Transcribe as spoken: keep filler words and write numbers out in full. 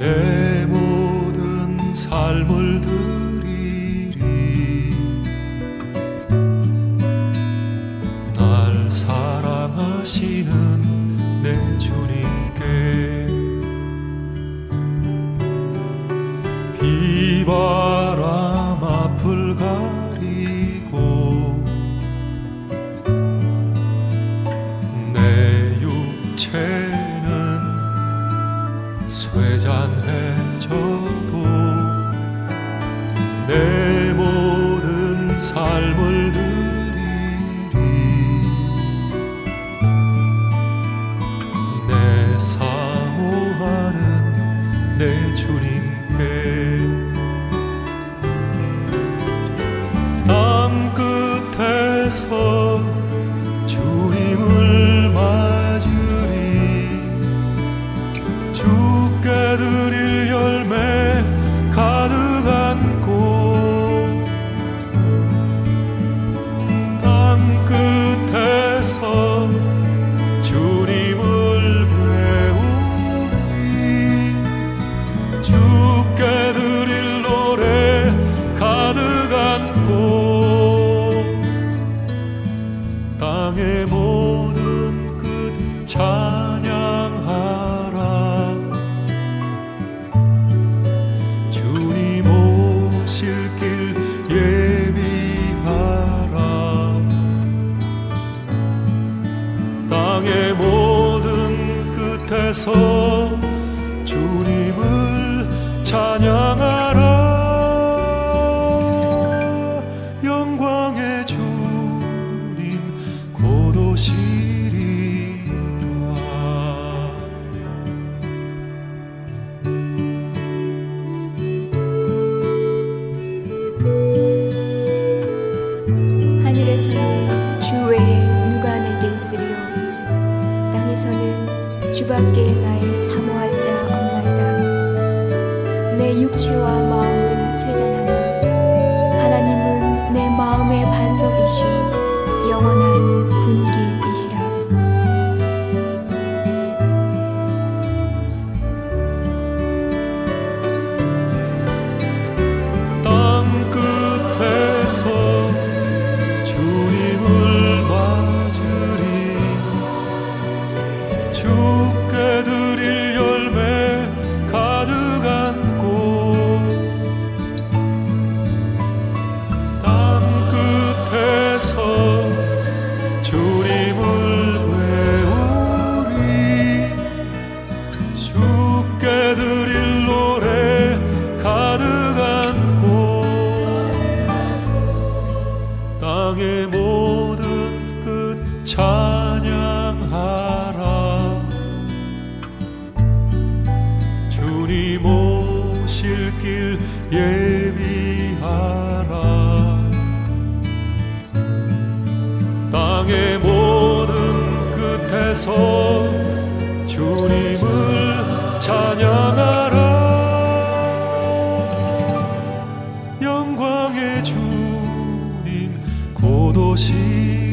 내 모든 삶을 드리리. 날 사랑하시는 내 주님께 비바람 앞을 가리고 내 육체는 쇠잔해져도 내 모든 삶을 드리리. 내 사모하는 내 주님께 땅 끝에서 주님을 맞으리. 주께 드릴 열매 가득 안고 땅 끝에서 주님을 배우리. 주께 드릴 노래 가득 안고 땅의 모든 끝 찬양하라. 주님 오실 길 예비하라. 땅의 모든 끝에서 주님을 찬양하라. 영광의 주님 곧 오시리라. 하늘에서는 주 외에 누가 내게 있으리요. 땅에서는 주밖에 나의 사모할 자 없나이다. 내 육체와 마음은 쇠잔하나 하나님은 내 마음의 반석이시오 영원한 분기이시라. 땅 끝에서 주님을 맞으리. 주께 드릴 열매 가득 안고 땅 끝에서 주님을 배우리. 주께 드릴 노래 가득 안고 땅의 모든 끝 찬양하라. 주님 오실 길 예비하라. 땅의 모든 끝에서 주님을 찬양하라. 영광의 주님 곧 오시